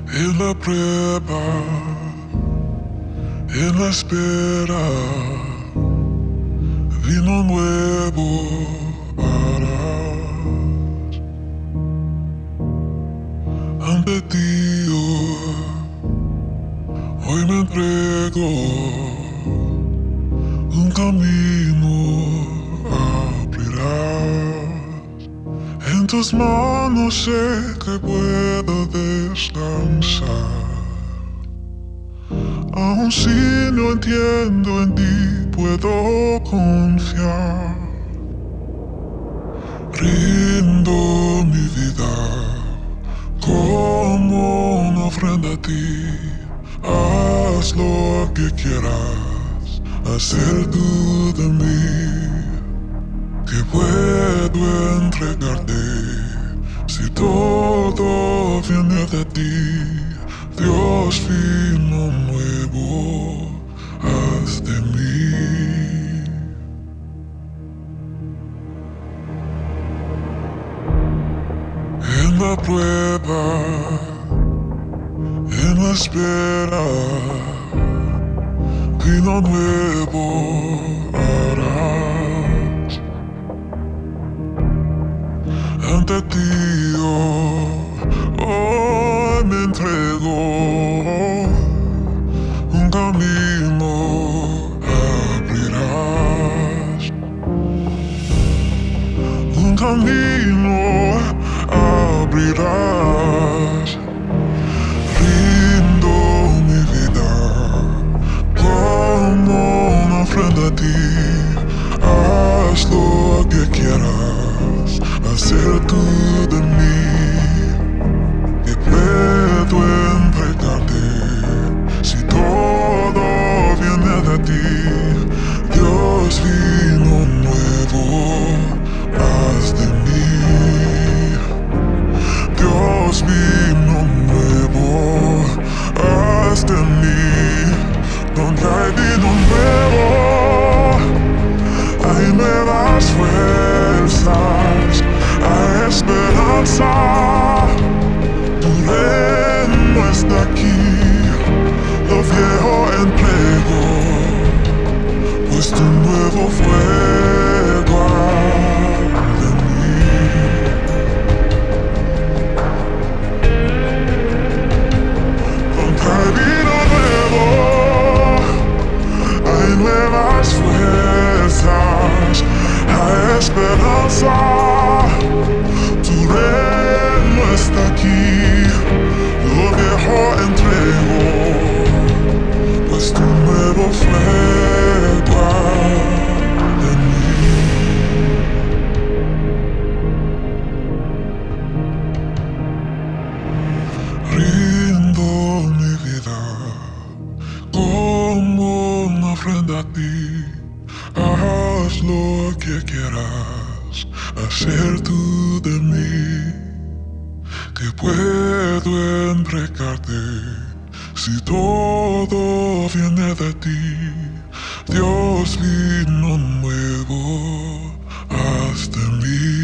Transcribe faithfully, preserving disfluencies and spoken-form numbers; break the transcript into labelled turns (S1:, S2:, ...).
S1: En la prueba, en la espera, vino nuevo harás. Ante ti hoy me entrego, un camino abrirás. En tus manos sé que puedo descansar. Aun si no entiendo, en ti puedo confiar. Rindo mi vida como una ofrenda a ti. Haz lo que quieras hacer tú de mí, que puedo entregarte si todo viene de ti. Dios, vino nuevo, haz de mí. En la prueba, en la espera, vino nuevo harás. Ante ti hoy me entrego, un camino abrirás. Un camino abrirás. Rindo mi vida como una ofrenda a ti. Haz lo que quieras hacer tú de mí, que puedo entregarte si todo viene de ti. Dios, vino nuevo, haz de mí. Dios, vino nuevo, haz de mí. Donde hay vino nuevo, hay nuevas fuerzas, hay esperanza. Tu reino está aquí, lo viejo entrego, pues tu nuevo fuego arde en mí. Donde hay vino nuevo, hay nuevas fuerzas, hay esperanza. Tu reino está aquí, lo viejo entrego, pues tu nuevo fuego arde en mí. Rindo mi vida como una ofrenda a ti. Haz lo que quieras hacer tú de mí, que puedo entregarte si todo viene de ti. Dios, vino nuevo, haz de mí.